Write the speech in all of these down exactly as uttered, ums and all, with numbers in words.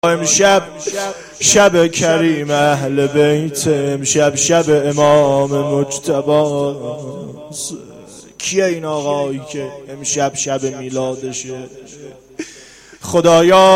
امشب شب کریم اهل بیت، امشب شب امام مجتبی. کیه این آقایی که امشب شب میلادشه؟ خدایا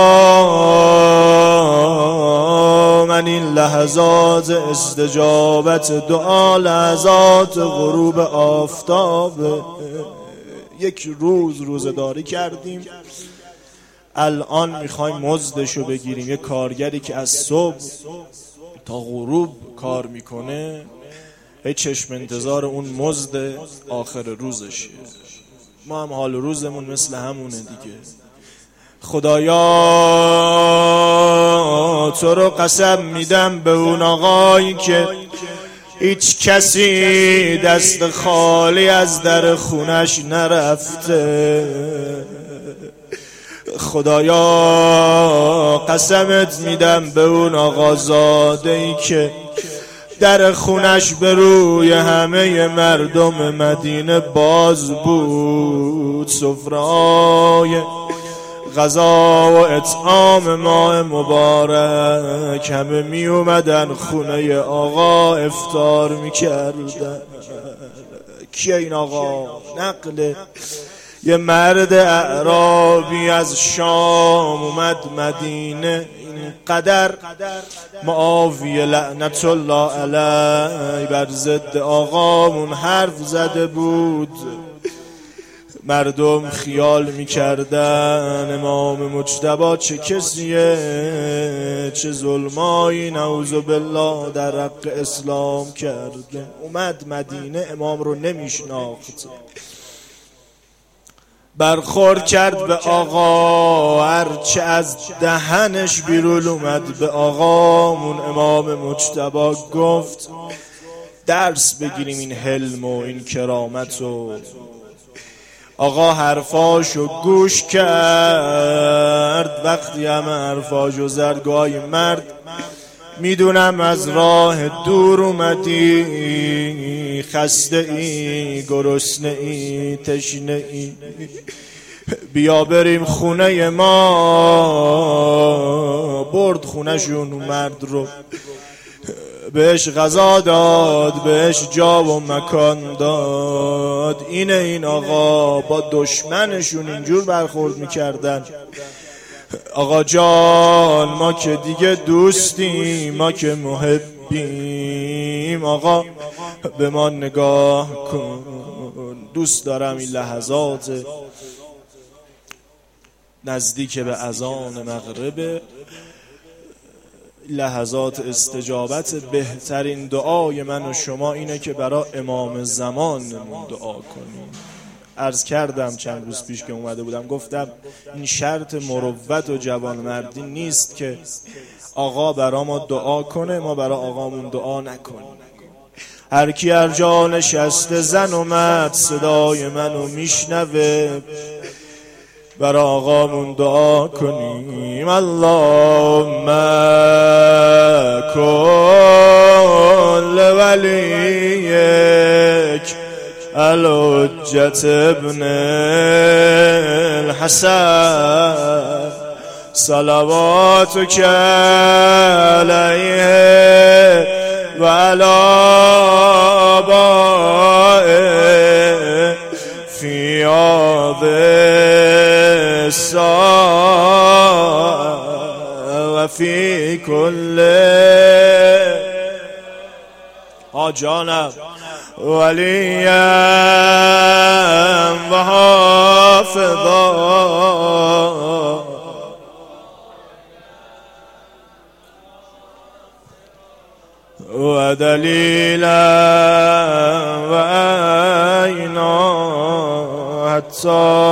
من این لحظات استجابت دعا، لحظات غروب آفتاب، یک روز روزداری کردیم، الان میخوایم مزدشو بگیریم. یه کارگری که از صبح تا غروب کار میکنه، هی چشم انتظار اون مزد آخر روزشه. ما هم حال روزمون مثل همونه دیگه. خدایا تو رو قسم میدم به اون آقایی که هیچ کسی دست خالی از در خونش نرفته، خدایا قسمت میدم به اون آقازاده ای که در خونش به روی همه مردم مدینه باز بود، سفره‌های غذا و اطعام ماه مبارک همه می اومدن خونه آقا افطار می کردن. کیه این آقا؟ نقل یه مرد اعرابی از شام اومد مدینه، اینقدر معاویه لعنت الله علیه بر ضد آقامون حرف زده بود، مردم خیال میکردن امام مجتبی چه کسیه، چه ظلمایی نعوذ بالله در حق اسلام کرده. اومد مدینه، امام رو نمیشناخت، برخورد کرد به آقا، هرچه از دهنش بیرون اومد به آقامون امام مجتبی گفت درس بگیریم این حلم و این کرامت. و آقا حرفاشو گوش کرد، وقتی همه حرفاشو زد گوی مرد میدونم از راه دور اومدی، خسته ای، گرسنه ای، تشنه ای، بیا بریم خونه ما. برد خونه شون، مرد رو بهش غذا داد، بهش جا و مکان داد. اینه این آقا با دشمنشون اینجور برخورد میکردن. آقا جان ما که دیگه دوستیم، ما که محبیم، آقا به ما نگاه کن. دوست دارم این لحظات نزدیک به اذان مغرب، لحظات استجابت. بهترین دعای من و شما اینه که برای امام زمانمون دعا کنیم. عرض کردم چند روز پیش که اومده بودم، گفتم این شرط مروت و جوانمردی نیست که آقا برا ما دعا کنه ما برا آقامون دعا نکنیم. هر کی هر جا نشسته زن اومد صدای منو میشنوه، برا آقامون دعا کنیم. اللهم کل ولیک الحجت ابن الحسن صلواتک علیه و علی آبائه فی آب و فی کل آجانم ولیم و حافظا و دلیلا و عینا حتی